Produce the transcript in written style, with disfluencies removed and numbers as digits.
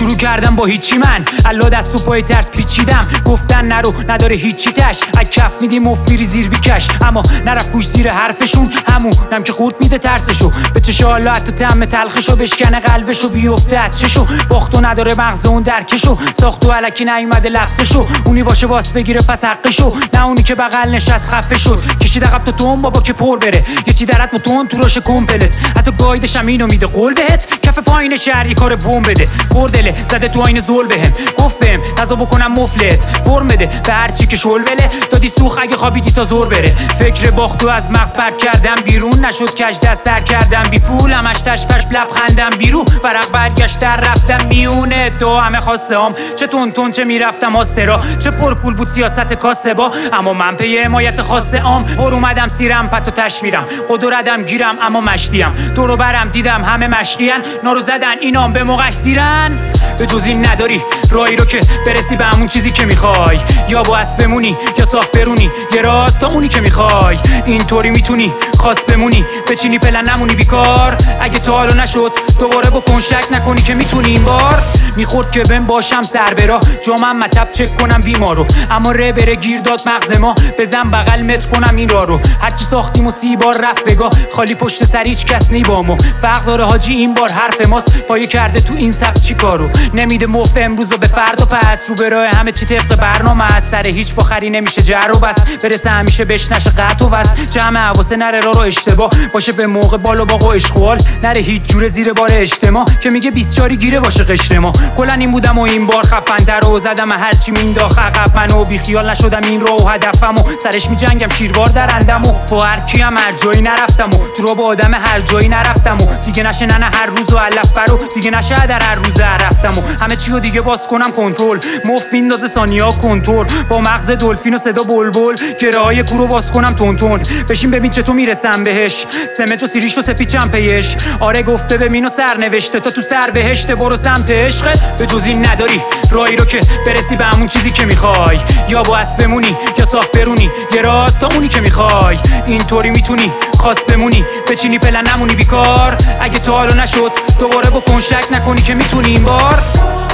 شروع کردم با هیچی من الله دست و پای ترس پیچیدم گفتن نرو نداره هیچی تش از کف میدی مفت میری زیر بیکش اما نرفت گوش زیر حرفشون همونم که خورد میده ترسشو به چشا حالا حتی طعم تلخشو بشکنه قلبشو بیفته چشو باختو نداره مغز اون درکشو ساختو الکی نیومده لفظشو اونی باشه باس بگیره پس حقشو نه اونی که بغل نشست خفه شد کشید عقب تا تون بابا که پر بره یه چی درت متون تو راش کمپلت حتی گایدش هم اینو میده قول بهت کف پایین شهر یه کار بوم بده بردله زده تو آینه زول بهم گفت بهم غذا بکنم مفلت فرم بده به هر چی که شلوله دادی سوخ اگه خوابیدی تا زور بره فکر باختو از مغز پرت کردم بیرون نشد کج دست سر کردم بی پول همش تشپش لبخندم بیرو ورق برگشت در رفتم میونه تو همه خواسته هم چه تون چه میرفتم آسرا چه پرپول بود سیاست کاسبا اما من پی حمایت خاصه عام پر اومدم سیرم پتو تشمیرم قدرتم گیرم اما مشتیم دورو برم دیدم همه مشقیان نارو زدن اینام به موقعش زیرن به جز این نداری راهی رو که برسی به همون چیزی که میخوای یا با اسب بمونی یا صاف برونی یه راست تا اونی که میخوای اینطوری میتونی خواست بمونی بچینی پلن نمونی بیکار اگه تا حالا نشد دوباره بکن شک نکنی که میتونی این بار میخورد که بهم باشم سر برا جامم مطب چک کنم بیمارو اما ره بره گیر داد مغز ما بزن بغل متر کنم این راه رو هرچی ساختیم و 30 بار رفت بگاه خالی پشت سر هیچ کس نیبامو فرق داره حاجی این بار حرف ماست پایه کرده تو این سبک چی کارو نمیده موف امروز و به فردا پس رو به راه همه چی طبق برنامه از سر هیچ بخری نمیشه جر و بس برسه همیشه بهش نشه قطع و وصل جمع حواسه نره رو اشتباه باشه به موقع بالا باق و اشغال نره هیچ جوره زیر بار اجتماع که میگه 24 گیره باشه قشر ما کلا این بودم و این بار خفن‌تر و زدم هرچی مینداخت عقب منو بی خیال نشدم این رو و هدفمو سرش میجنگم شیروار درندم و با هر کی هم هر جایی نرفتم و تو رو با آدم هر جایی نرفتم و دیگه نشه نه هر روز و علف برو دیگه نشه در هر روز رفتم و همه چی رو دیگه باز کنم کنترل مف میندازه ثانیا کنترل با مغز دلفین و صدا بلبل گره‌های کورو باز کنم تون بشین ببین چطور میرسم بهش سمج و سیریش و سپیچم پیش آره گفته ببین و سر نوشته تا تو سر بهشت برو سمت عشقت به جز این نداری راهی رو که برسی به همون چیزی که میخوای یا با اسب بمونی یا صاف برونی یه راست تا اونی که میخوای اینطوری میتونی خواست بمونی بچینی پلن نمونی بیکار اگه تا حالا نشد دوباره بکن شک نکنی که میتونی این بار